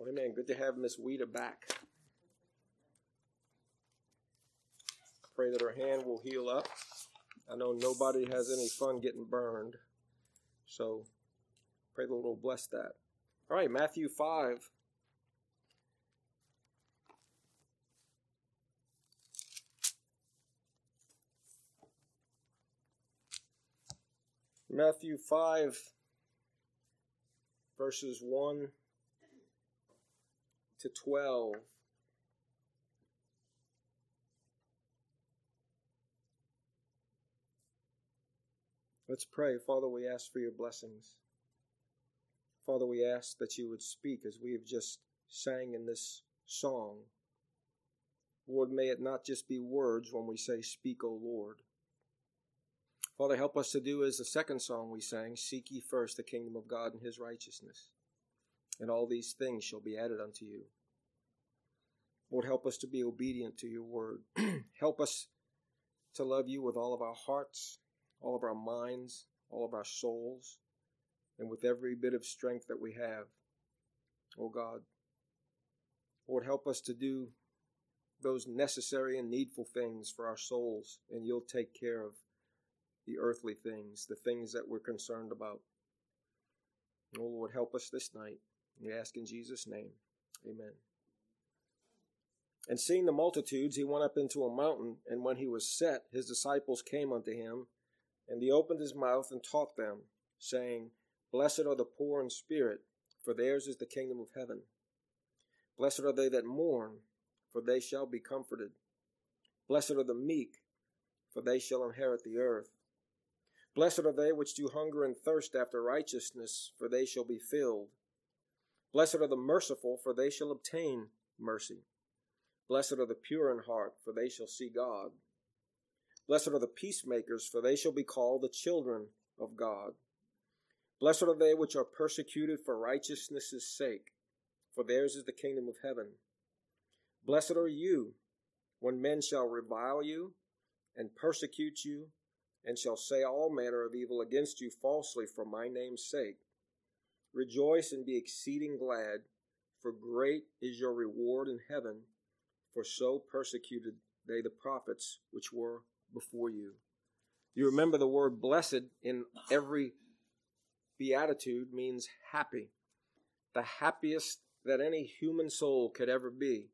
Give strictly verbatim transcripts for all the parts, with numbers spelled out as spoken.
Well, amen. Good to have Miss Weta back. Pray that her hand will heal up. I know nobody has any fun getting burned, so pray the Lord will bless that. All right, Matthew five. Matthew five, verses one to twelve. Let's pray. Father, we ask for your blessings. Father, we ask that you would speak as we have just sang in this song. Lord, may it not just be words when we say, "Speak, O Lord." Father, help us to do as the second song we sang, "Seek ye first the kingdom of God and his righteousness, and all these things shall be added unto you." Lord, help us to be obedient to your word. Help us to love you with all of our hearts, all of our minds, all of our souls, and with every bit of strength that we have. Oh God, Lord, help us to do those necessary and needful things for our souls, and you'll take care of the earthly things, the things that we're concerned about. Oh Lord, help us this night. We ask in Jesus' name. Amen. And seeing the multitudes, he went up into a mountain, and when he was set, his disciples came unto him, and he opened his mouth and taught them, saying, Blessed are the poor in spirit, for theirs is the kingdom of heaven. Blessed are they that mourn, for they shall be comforted. Blessed are the meek, for they shall inherit the earth. Blessed are they which do hunger and thirst after righteousness, for they shall be filled. Blessed are the merciful, for they shall obtain mercy. Blessed are the pure in heart, for they shall see God. Blessed are the peacemakers, for they shall be called the children of God. Blessed are they which are persecuted for righteousness' sake, for theirs is the kingdom of heaven. Blessed are you, when men shall revile you, and persecute you, and shall say all manner of evil against you falsely for my name's sake. Rejoice and be exceeding glad, for great is your reward in heaven, for so persecuted they the prophets which were before you. You remember the word blessed in every beatitude means happy. The happiest that any human soul could ever be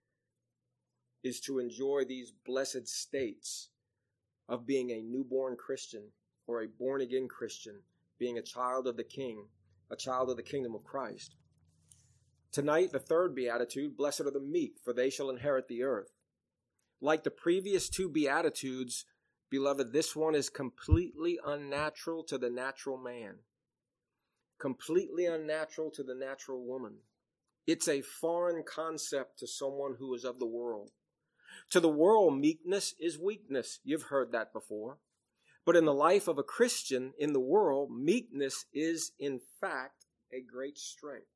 is to enjoy these blessed states of being a newborn Christian or a born-again Christian, being a child of the King, a child of the kingdom of Christ. Tonight, the third beatitude, blessed are the meek, for they shall inherit the earth. Like the previous two beatitudes, beloved, this one is completely unnatural to the natural man, completely unnatural to the natural woman. It's a foreign concept to someone who is of the world. To the world, meekness is weakness. You've heard that before. But in the life of a Christian in the world, meekness is, in fact, a great strength.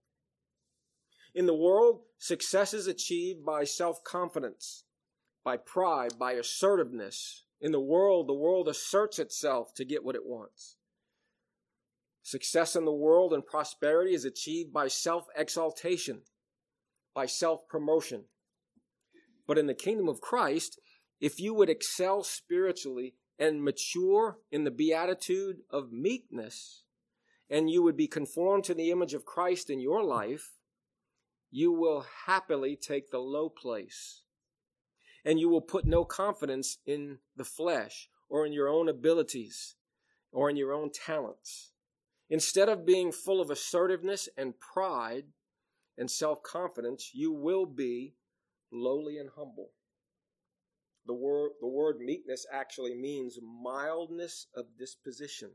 In the world, success is achieved by self-confidence, by pride, by assertiveness. In the world, the world asserts itself to get what it wants. Success in the world and prosperity is achieved by self-exaltation, by self-promotion. But in the kingdom of Christ, if you would excel spiritually and mature in the beatitude of meekness, and you would be conformed to the image of Christ in your life, you will happily take the low place. And you will put no confidence in the flesh or in your own abilities or in your own talents. Instead of being full of assertiveness and pride and self-confidence, you will be lowly and humble. The word, the word meekness actually means mildness of disposition.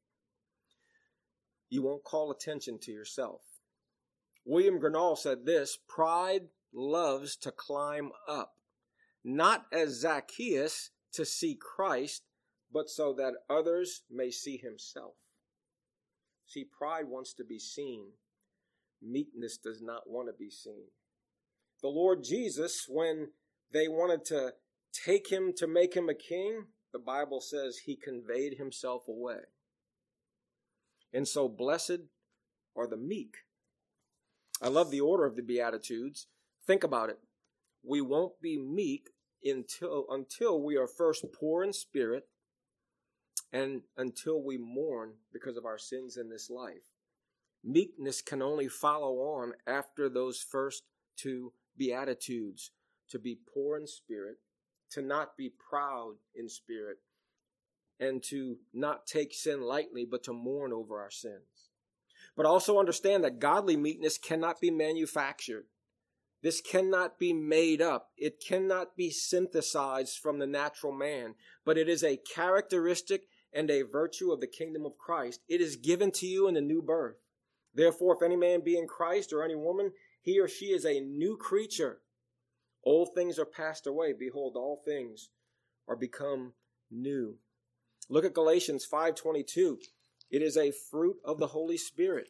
You won't call attention to yourself. William Gurnall said this, pride loves to climb up, not as Zacchaeus to see Christ, but so that others may see himself. See, pride wants to be seen. Meekness does not want to be seen. The Lord Jesus, when they wanted to take him to make him a king, the Bible says he conveyed himself away. And so blessed are the meek. I love the order of the Beatitudes. Think about it. We won't be meek until, until we are first poor in spirit and until we mourn because of our sins in this life. Meekness can only follow on after those first two Beatitudes, to be poor in spirit, to not be proud in spirit, and to not take sin lightly, but to mourn over our sins. But also understand that godly meekness cannot be manufactured. This cannot be made up. It cannot be synthesized from the natural man, but it is a characteristic and a virtue of the kingdom of Christ. It is given to you in the new birth. Therefore, if any man be in Christ or any woman, he or she is a new creature. Old things are passed away. Behold, all things are become new. Look at Galatians five twenty-two. It is a fruit of the Holy Spirit.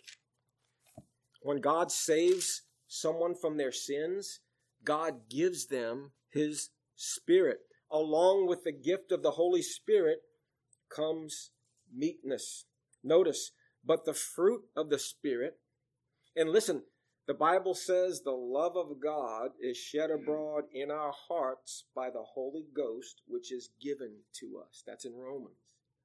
When God saves someone from their sins, God gives them his Spirit. Along with the gift of the Holy Spirit comes meekness. Notice, but the fruit of the Spirit, and listen, the Bible says the love of God is shed abroad in our hearts by the Holy Ghost, which is given to us. That's in Romans.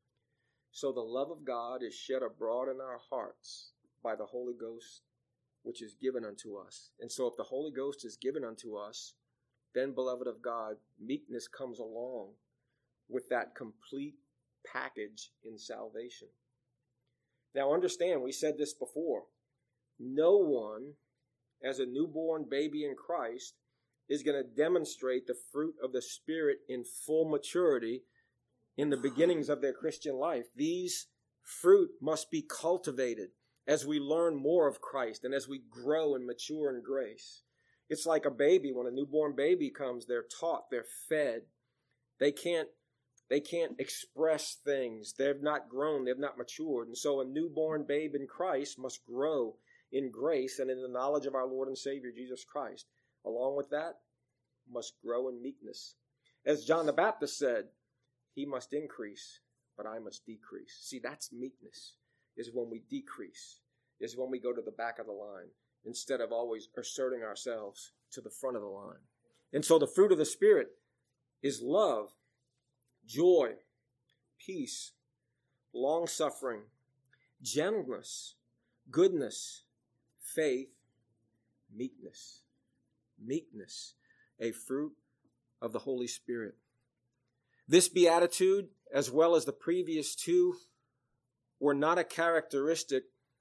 So the love of God is shed abroad in our hearts by the Holy Ghost, which is given unto us. And so if the Holy Ghost is given unto us, then, beloved of God, meekness comes along with that complete package in salvation. Now understand, we said this before, no one, as a newborn baby in Christ, is going to demonstrate the fruit of the Spirit in full maturity in the beginnings of their Christian life. These fruit must be cultivated as we learn more of Christ and as we grow and mature in grace. It's like a baby. When a newborn baby comes, they're taught, they're fed. They can't, they can't express things. They've not grown, they've not matured. And so a newborn babe in Christ must grow in grace and in the knowledge of our Lord and Savior, Jesus Christ. Along with that, must grow in meekness. As John the Baptist said, he must increase, but I must decrease. See, that's meekness, is when we decrease, is when we go to the back of the line instead of always asserting ourselves to the front of the line. And so the fruit of the Spirit is love, joy, peace, long-suffering, gentleness, goodness, faith, meekness. Meekness, a fruit of the Holy Spirit. This beatitude, as well as the previous two, were not a characteristic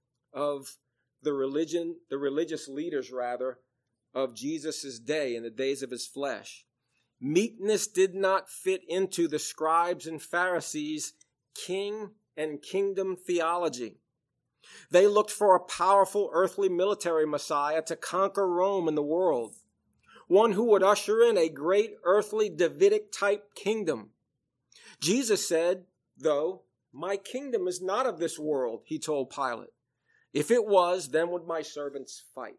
of the religion, the religious leaders, rather, of Jesus' day, in the days of his flesh. Meekness did not fit into the scribes and Pharisees' king and kingdom theology. They looked for a powerful earthly military Messiah to conquer Rome and the world, one who would usher in a great earthly Davidic-type kingdom. Jesus said, though, my kingdom is not of this world, he told Pilate. If it was, then would my servants fight.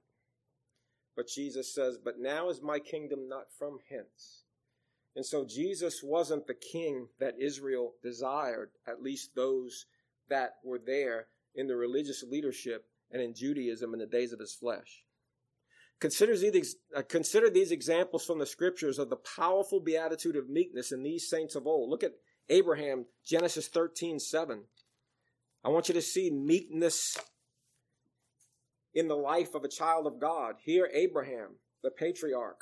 But Jesus says, but now is my kingdom not from hence. And so Jesus wasn't the king that Israel desired, at least those that were there in the religious leadership and in Judaism in the days of his flesh. Consider these, uh, consider these examples from the scriptures of the powerful beatitude of meekness in these saints of old. Look at Abraham, Genesis thirteen seven. I want you to see meekness in the life of a child of God. Here, Abraham, the patriarch.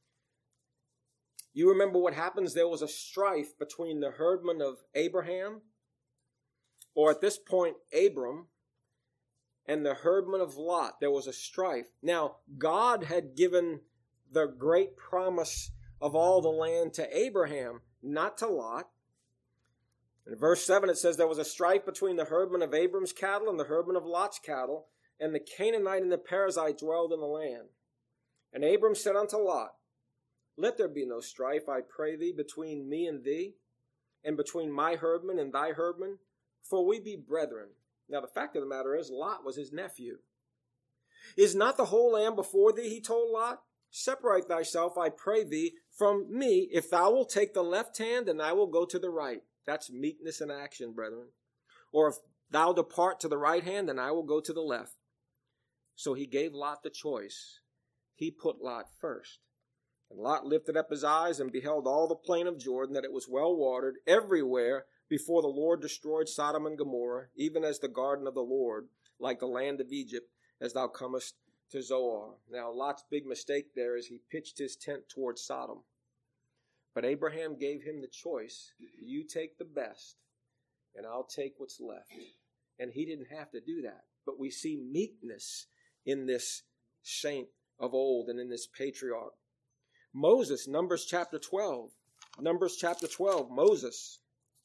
You remember what happens? There was a strife between the herdmen of Abraham, or at this point, Abram, and the herdmen of Lot. There was a strife. Now, God had given the great promise of all the land to Abraham, not to Lot. In verse seven, it says, there was a strife between the herdmen of Abram's cattle and the herdmen of Lot's cattle, and the Canaanite and the Perizzite dwelled in the land. And Abram said unto Lot, let there be no strife, I pray thee, between me and thee, and between my herdmen and thy herdmen, for we be brethren. Now the fact of the matter is, Lot was his nephew. Is not the whole land before thee, he told Lot? Separate thyself, I pray thee, from me. If thou wilt take the left hand, and I will go to the right. That's meekness in action, brethren. Or if thou depart to the right hand, then I will go to the left. So he gave Lot the choice. He put Lot first. And Lot lifted up his eyes and beheld all the plain of Jordan, that it was well watered everywhere before the Lord destroyed Sodom and Gomorrah, even as the garden of the Lord, like the land of Egypt, as thou comest to Zoar. Now, Lot's big mistake there is he pitched his tent towards Sodom. But Abraham gave him the choice. You take the best, and I'll take what's left. And he didn't have to do that. But we see meekness in this saint of old and in this patriarch. Moses, Numbers chapter twelve. Numbers chapter twelve, Moses.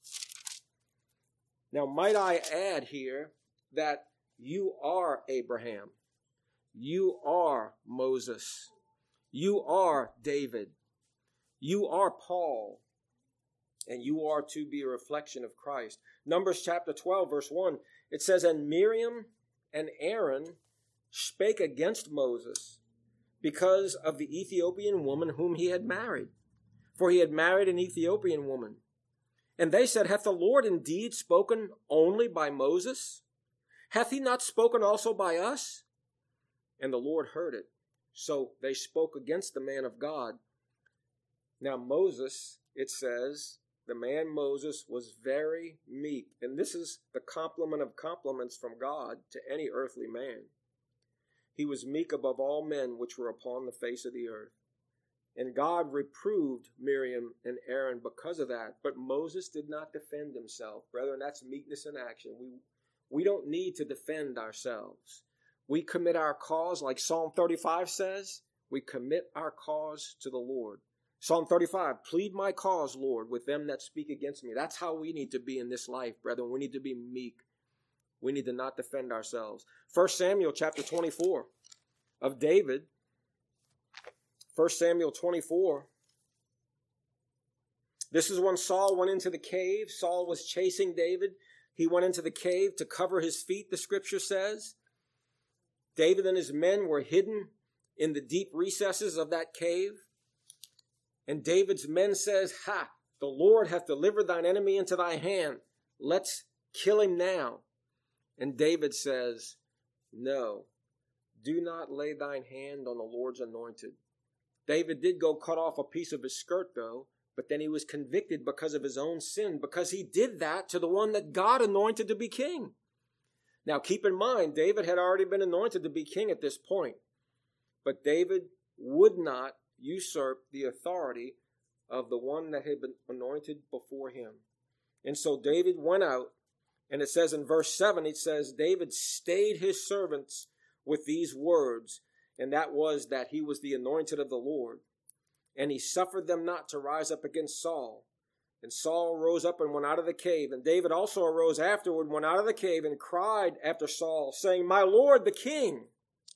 Now, might I add here that you are Abraham. You are Moses. You are David. You are Paul. And you are to be a reflection of Christ. Numbers chapter twelve, verse one, it says, And Miriam and Aaron spake against Moses because of the Ethiopian woman whom he had married. For he had married an Ethiopian woman. And they said, Hath the Lord indeed spoken only by Moses? Hath he not spoken also by us? And the Lord heard it. So they spoke against the man of God. Now Moses, it says, the man Moses was very meek. And this is the compliment of compliments from God to any earthly man. He was meek above all men which were upon the face of the earth. And God reproved Miriam and Aaron because of that. But Moses did not defend himself. Brethren, that's meekness in action. We, we don't need to defend ourselves. We commit our cause, like Psalm thirty-five says, we commit our cause to the Lord. Psalm thirty-five, plead my cause, Lord, with them that speak against me. That's how we need to be in this life, brethren. We need to be meek. We need to not defend ourselves. First Samuel chapter twenty-four of David. First Samuel twenty-four. This is when Saul went into the cave. Saul was chasing David. He went into the cave to cover his feet, the scripture says. David and his men were hidden in the deep recesses of that cave. And David's men says, Ha, the Lord hath delivered thine enemy into thy hand. Let's kill him now. And David says, No, do not lay thine hand on the Lord's anointed. David did go cut off a piece of his skirt, though, but then he was convicted because of his own sin, because he did that to the one that God anointed to be king. Now, keep in mind, David had already been anointed to be king at this point, but David would not usurp the authority of the one that had been anointed before him. And so David went out, and it says in verse seven, it says, David stayed his servants with these words, and that was that he was the anointed of the Lord. And he suffered them not to rise up against Saul. And Saul rose up and went out of the cave. And David also arose afterward, went out of the cave, and cried after Saul, saying, My Lord, the king.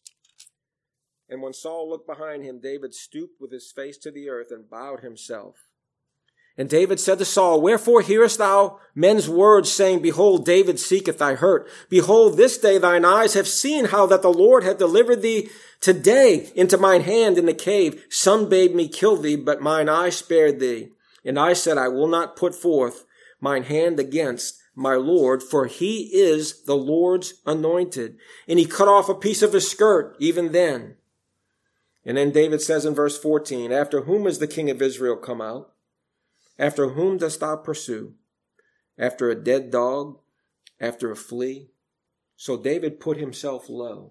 And when Saul looked behind him, David stooped with his face to the earth and bowed himself. And David said to Saul, Wherefore hearest thou men's words, saying, Behold, David seeketh thy hurt. Behold, this day thine eyes have seen how that the Lord hath delivered thee today into mine hand in the cave. Some bade me kill thee, but mine eye spared thee. And I said, I will not put forth mine hand against my Lord, for he is the Lord's anointed. And he cut off a piece of his skirt even then. And then David says in verse fourteen, After whom is the king of Israel come out? After whom dost thou pursue? After a dead dog? After a flea? So David put himself low.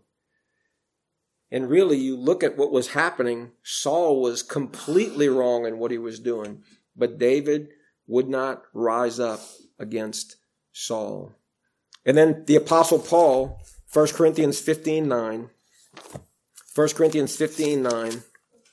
And really, you look at what was happening, Saul was completely wrong in what he was doing. But David would not rise up against Saul. And then the Apostle Paul, First Corinthians fifteen nine. First Corinthians fifteen nine. In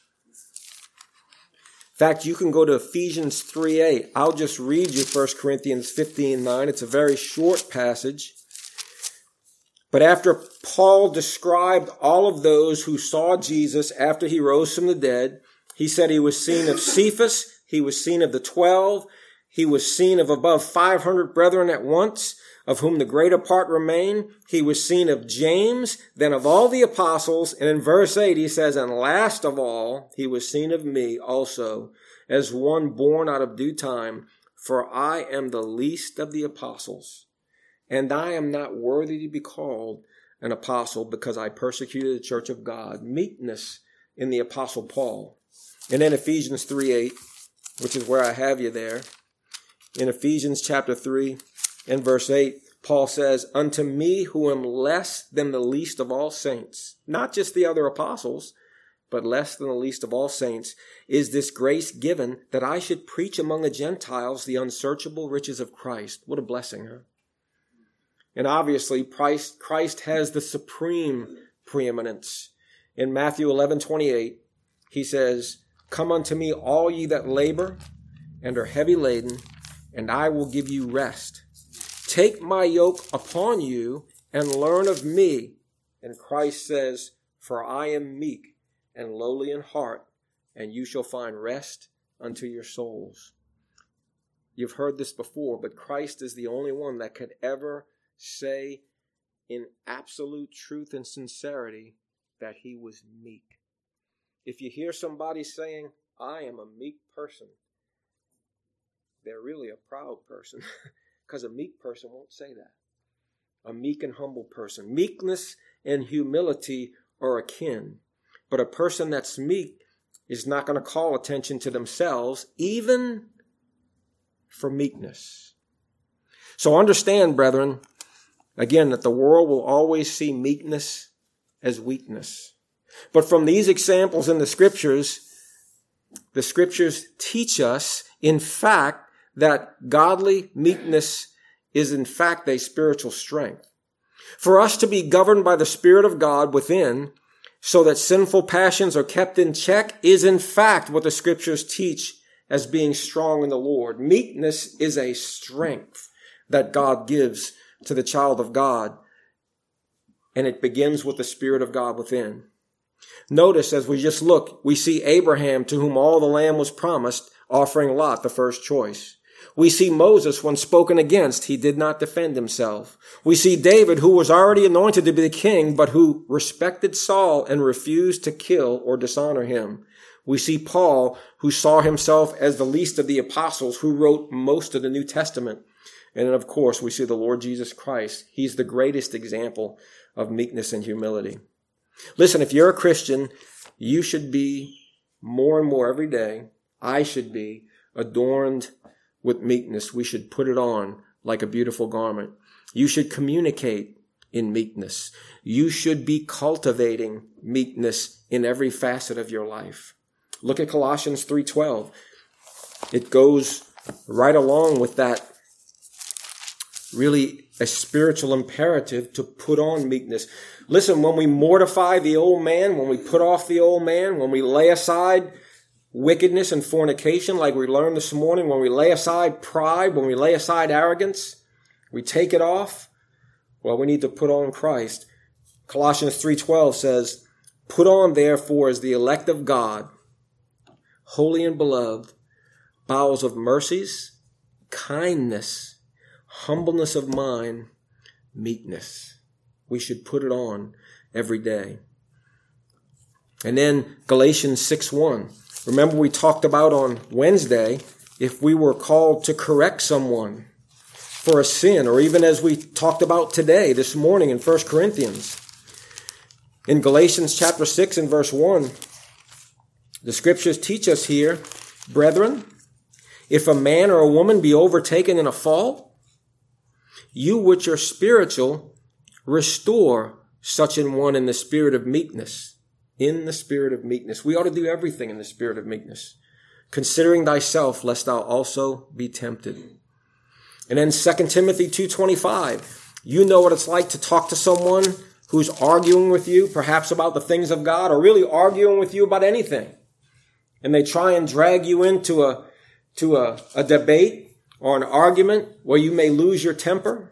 fact, you can go to Ephesians three eight. I'll just read you First Corinthians fifteen nine. It's a very short passage. But after Paul described all of those who saw Jesus after he rose from the dead, he said he was seen of Cephas, he was seen of the twelve, he was seen of above five hundred brethren at once, of whom the greater part remain. He was seen of James, then of all the apostles. And in verse eight, he says, And last of all, he was seen of me also, as one born out of due time. For I am the least of the apostles, and I am not worthy to be called an apostle because I persecuted the church of God. Meekness in the apostle Paul. And then Ephesians three eight, which is where I have you there. In Ephesians chapter three and verse eight, Paul says, unto me who am less than the least of all saints, not just the other apostles, but less than the least of all saints, is this grace given that I should preach among the Gentiles the unsearchable riches of Christ. What a blessing, huh? And obviously, Christ, Christ has the supreme preeminence. In Matthew eleven twenty-eight, he says, come unto me, all ye that labor and are heavy laden, and I will give you rest. Take my yoke upon you and learn of me. And Christ says, for I am meek and lowly in heart, and you shall find rest unto your souls. You've heard this before, but Christ is the only one that could ever say in absolute truth and sincerity that he was meek. If you hear somebody saying, I am a meek person, they're really a proud person, because a meek person won't say that. A meek and humble person. Meekness and humility are akin, but a person that's meek is not going to call attention to themselves, even for meekness. So understand, brethren, again, that the world will always see meekness as weakness. But from these examples in the scriptures, the scriptures teach us, in fact, that godly meekness is in fact a spiritual strength. For us to be governed by the Spirit of God within, so that sinful passions are kept in check, is in fact what the scriptures teach as being strong in the Lord. Meekness is a strength that God gives to the child of God, and it begins with the Spirit of God within. Notice, as we just look, we see Abraham, to whom all the land was promised, offering Lot the first choice. We see Moses, when spoken against, he did not defend himself. We see David, who was already anointed to be the king, but who respected Saul and refused to kill or dishonor him. We see Paul, who saw himself as the least of the apostles, who wrote most of the New Testament. And then, of course, we see the Lord Jesus Christ. He's the greatest example of meekness and humility. Listen, if you're a Christian, you should be more and more every day, I should be, adorned with meekness. We should put it on like a beautiful garment. You should communicate in meekness. You should be cultivating meekness in every facet of your life. Look at Colossians three twelve. It goes right along with that, really a spiritual imperative to put on meekness. Listen, when we mortify the old man, when we put off the old man, when we lay aside wickedness and fornication, like we learned this morning, when we lay aside pride, when we lay aside arrogance, we take it off. Well, we need to put on Christ. Colossians three twelve says, put on therefore as the elect of God, holy and beloved, bowels of mercies, kindness, humbleness of mind, meekness. We should put it on every day. And then Galatians six one. Remember, we talked about on Wednesday, if we were called to correct someone for a sin, or even as we talked about today, this morning in First Corinthians. In Galatians chapter six and verse one, the scriptures teach us here, brethren, if a man or a woman be overtaken in a fault, you which are spiritual, restore such an one in the spirit of meekness. In the spirit of meekness. We ought to do everything in the spirit of meekness, considering thyself, lest thou also be tempted. And then Second Timothy two twenty-five. You know what it's like to talk to someone who's arguing with you, perhaps about the things of God, or really arguing with you about anything. And they try and drag you into a, to a, a debate or an argument where you may lose your temper.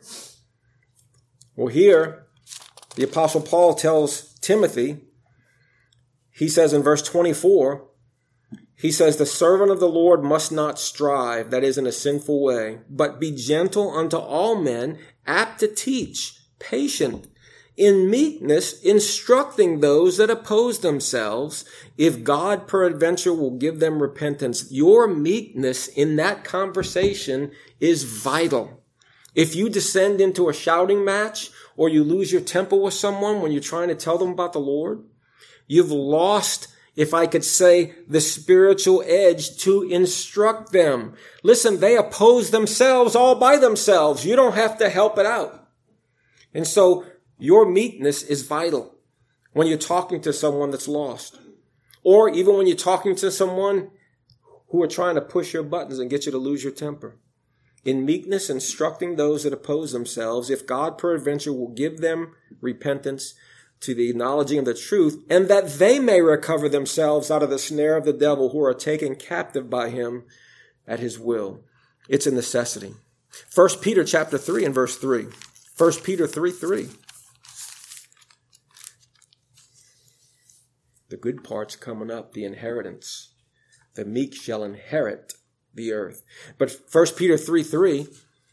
Well, here, the Apostle Paul tells Timothy, he says in verse twenty-four, he says, the servant of the Lord must not strive, that is, in a sinful way, but be gentle unto all men, apt to teach, patient, in meekness, instructing those that oppose themselves, if God peradventure will give them repentance. Your meekness in that conversation is vital. If you descend into a shouting match or you lose your temper with someone when you're trying to tell them about the Lord, you've lost, if I could say, the spiritual edge to instruct them. Listen, they oppose themselves all by themselves. You don't have to help it out. And so your meekness is vital when you're talking to someone that's lost, or even when you're talking to someone who are trying to push your buttons and get you to lose your temper. In meekness, instructing those that oppose themselves, if God peradventure will give them repentance to the acknowledging of the truth, and that they may recover themselves out of the snare of the devil, who are taken captive by him at his will. It's a necessity. First Peter chapter three and verse three. First Peter three, three. The good part's coming up, the inheritance. The meek shall inherit the earth. But First Peter three, three,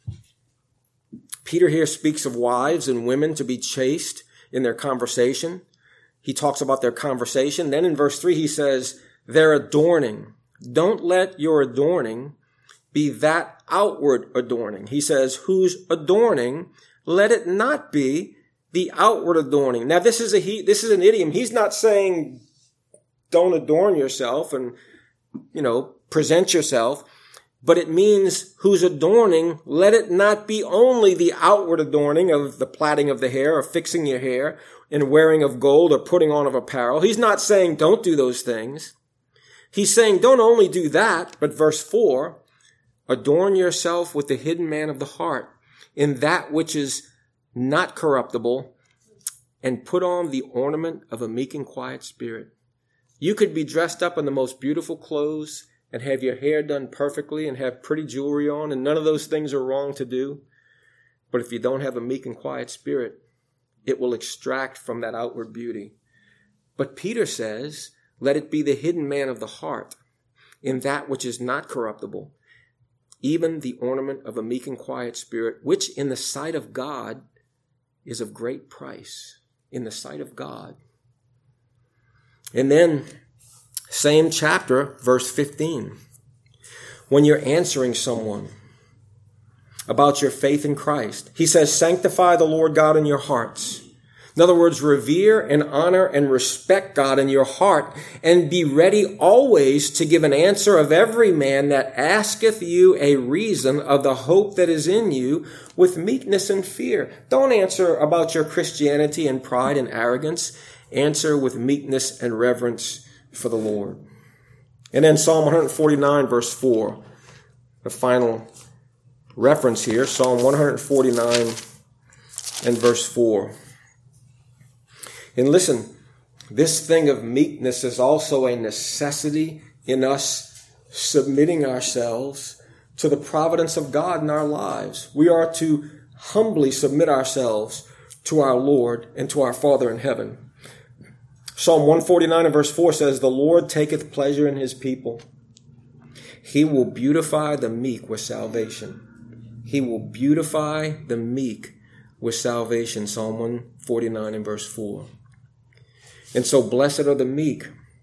Peter here speaks of wives and women to be chaste in their conversation. He talks about their conversation. Then in verse three, he says, their adorning. Don't let your adorning be that outward adorning. He says, whose adorning, let it not be the outward adorning. Now, this is a he, this is an idiom. He's not saying don't adorn yourself and, you know, present yourself, but it means whose adorning, let it not be only the outward adorning of the plaiting of the hair or fixing your hair and wearing of gold or putting on of apparel. He's not saying don't do those things. He's saying don't only do that, but verse four, adorn yourself with the hidden man of the heart in that which is not corruptible, and put on the ornament of a meek and quiet spirit. You could be dressed up in the most beautiful clothes and have your hair done perfectly and have pretty jewelry on, and none of those things are wrong to do. But if you don't have a meek and quiet spirit, it will extract from that outward beauty. But Peter says, let it be the hidden man of the heart in that which is not corruptible, even the ornament of a meek and quiet spirit, which in the sight of God is of great price. In the sight of God. And then, same chapter, verse fifteen. When you're answering someone about your faith in Christ, he says, sanctify the Lord God in your hearts. In other words, revere and honor and respect God in your heart, and be ready always to give an answer of every man that asketh you a reason of the hope that is in you with meekness and fear. Don't answer about your Christianity and pride and arrogance. Answer with meekness and reverence for the Lord. And then Psalm one forty-nine, verse four, the final reference here, Psalm one forty-nine and verse four. And listen, this thing of meekness is also a necessity in us submitting ourselves to the providence of God in our lives. We are to humbly submit ourselves to our Lord and to our Father in heaven. Psalm one forty-nine and verse four says, the Lord taketh pleasure in his people. He will beautify the meek with salvation. He will beautify the meek with salvation. Psalm one forty-nine and verse four. And so blessed are the meek.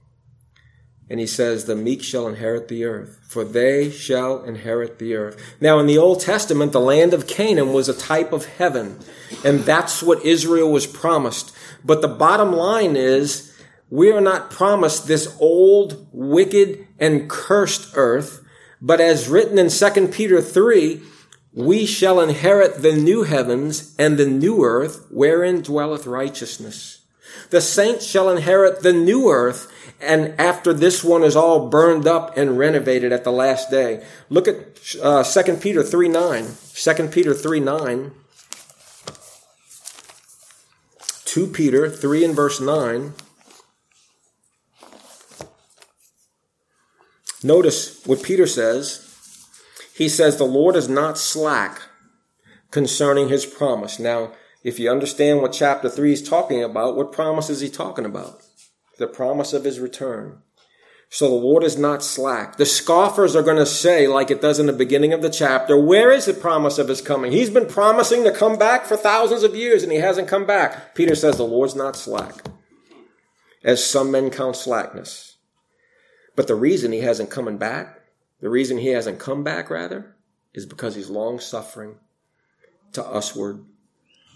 And he says, the meek shall inherit the earth, for they shall inherit the earth. Now, in the Old Testament, the land of Canaan was a type of heaven, and that's what Israel was promised. But the bottom line is, we are not promised this old, wicked, and cursed earth, but as written in Second Peter three, we shall inherit the new heavens and the new earth, wherein dwelleth righteousness. The saints shall inherit the new earth, and after this one is all burned up and renovated at the last day. Look at uh, Second Peter three nine. Second Peter three nine. Second Peter three and verse nine. Notice what Peter says. He says, the Lord is not slack concerning his promise. Now, if you understand what chapter three is talking about, what promise is he talking about? The promise of his return. So the Lord is not slack. The scoffers are going to say, like it does in the beginning of the chapter, where is the promise of his coming? He's been promising to come back for thousands of years and he hasn't come back. Peter says the Lord's not slack, as some men count slackness. But the reason he hasn't coming back, the reason he hasn't come back rather, is because he's long suffering to usward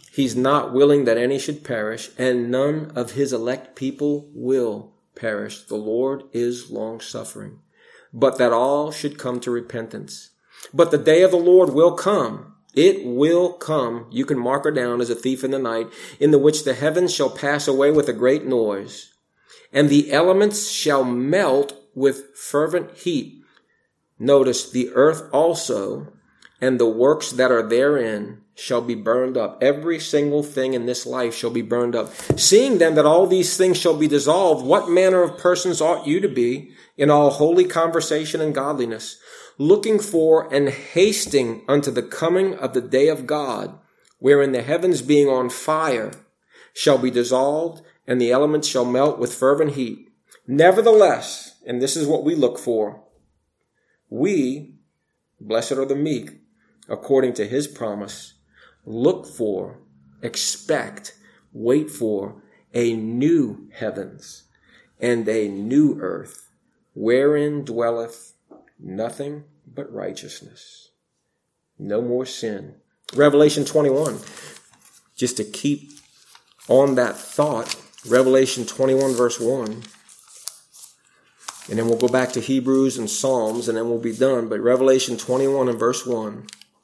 He's not willing that any should perish, and none of his elect people will perish. The Lord is long-suffering, but that all should come to repentance. But the day of the Lord will come. It will come. You can mark her down as a thief in the night, in the which the heavens shall pass away with a great noise, and the elements shall melt with fervent heat. Notice the earth also and the works that are therein shall be burned up. Every single thing in this life shall be burned up. Seeing then that all these things shall be dissolved, what manner of persons ought you to be in all holy conversation and godliness, looking for and hasting unto the coming of the day of God, wherein the heavens being on fire shall be dissolved, and the elements shall melt with fervent heat. Nevertheless, and this is what we look for, we, blessed are the meek, according to his promise, look for, expect, wait for a new heavens and a new earth, wherein dwelleth nothing but righteousness. No more sin. Revelation twenty-one, just to keep on that thought, Revelation twenty-one verse one. And then we'll go back to Hebrews and Psalms, and then we'll be done. But Revelation twenty-one and verse one.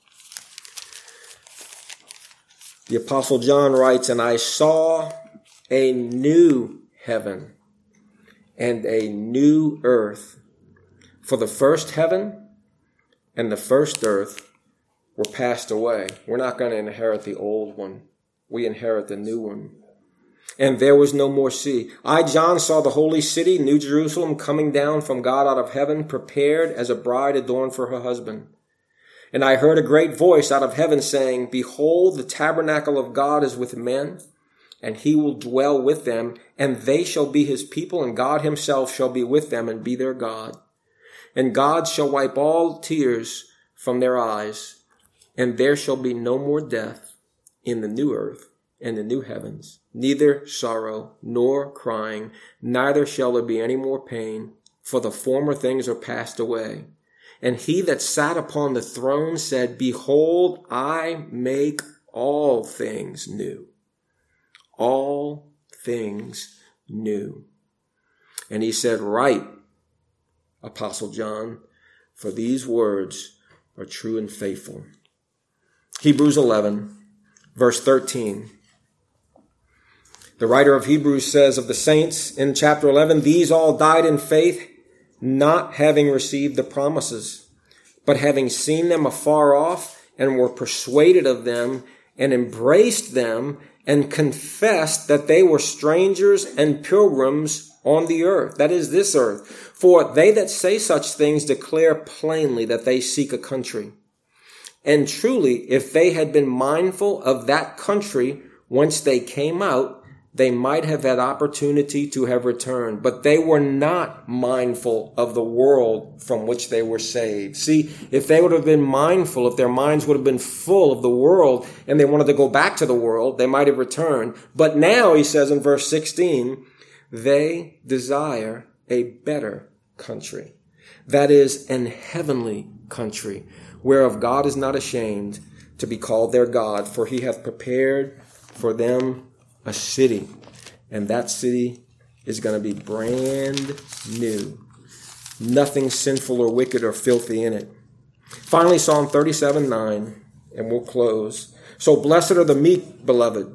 The Apostle John writes, and I saw a new heaven and a new earth. For the first heaven and the first earth were passed away. We're not going to inherit the old one. We inherit the new one. And there was no more sea. I, John, saw the holy city, New Jerusalem, coming down from God out of heaven, prepared as a bride adorned for her husband. And I heard a great voice out of heaven saying, Behold, the tabernacle of God is with men, and he will dwell with them, and they shall be his people, and God himself shall be with them and be their God. And God shall wipe all tears from their eyes, and there shall be no more death in the new earth and the new heavens, neither sorrow nor crying, neither shall there be any more pain, for the former things are passed away. And he that sat upon the throne said, Behold, I make all things new. All things new. And he said, Write, Apostle John, for these words are true and faithful. Hebrews eleven, verse thirteen. The writer of Hebrews says of the saints in chapter eleven, These all died in faith, not having received the promises, but having seen them afar off, and were persuaded of them, and embraced them, and confessed that they were strangers and pilgrims on the earth, that is, this earth. For they that say such things declare plainly that they seek a country. And truly, if they had been mindful of that country whence they came out, they might have had opportunity to have returned, but they were not mindful of the world from which they were saved. See, if they would have been mindful, if their minds would have been full of the world and they wanted to go back to the world, they might have returned. But now, he says in verse sixteen, they desire a better country. That is, an heavenly country, whereof God is not ashamed to be called their God, for he hath prepared for them a city, and that city is going to be brand new. Nothing sinful or wicked or filthy in it. Finally, Psalm thirty-seven nine, and we'll close. So blessed are the meek, beloved.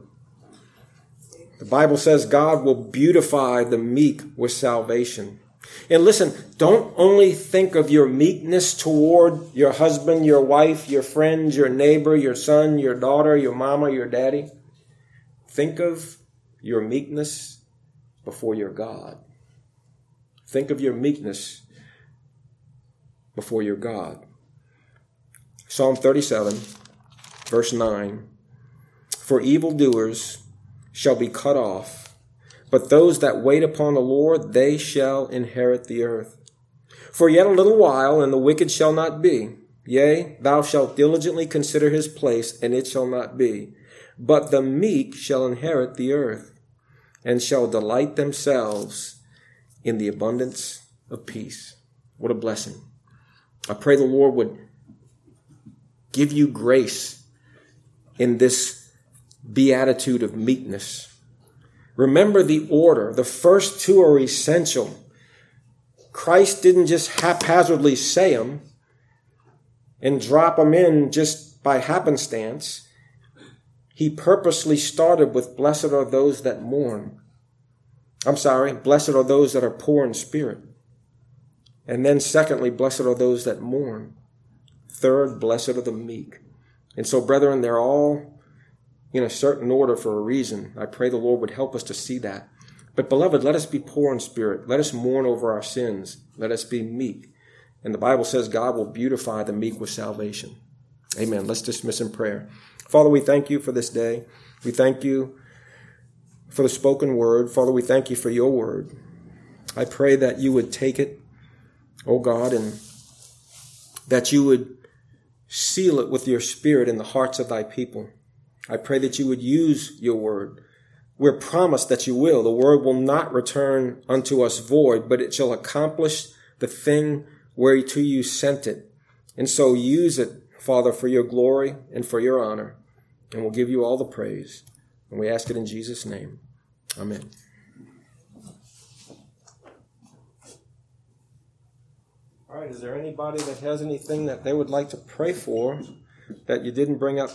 The Bible says God will beautify the meek with salvation. And listen, don't only think of your meekness toward your husband, your wife, your friends, your neighbor, your son, your daughter, your mama, your daddy. Think of your meekness before your God. Think of your meekness before your God. Psalm thirty-seven, verse nine. For evildoers shall be cut off, but those that wait upon the Lord, they shall inherit the earth. For yet a little while, and the wicked shall not be. Yea, thou shalt diligently consider his place, and it shall not be. But the meek shall inherit the earth, and shall delight themselves in the abundance of peace. What a blessing. I pray the Lord would give you grace in this beatitude of meekness. Remember the order. The first two are essential. Christ didn't just haphazardly say them and drop them in just by happenstance. He purposely started with, blessed are those that mourn. I'm sorry, blessed are those that are poor in spirit. And then secondly, blessed are those that mourn. Third, blessed are the meek. And so, brethren, they're all in a certain order for a reason. I pray the Lord would help us to see that. But beloved, let us be poor in spirit. Let us mourn over our sins. Let us be meek. And the Bible says God will beautify the meek with salvation. Amen. Let's dismiss in prayer. Father, we thank you for this day. We thank you for the spoken word. Father, we thank you for your word. I pray that you would take it, oh God, and that you would seal it with your spirit in the hearts of thy people. I pray that you would use your word. We're promised that you will. The word will not return unto us void, but it shall accomplish the thing whereto you sent it. And so use it, Father, for your glory and for your honor. And we'll give you all the praise. And we ask it in Jesus' name. Amen. All right, is there anybody that has anything that they would like to pray for that you didn't bring up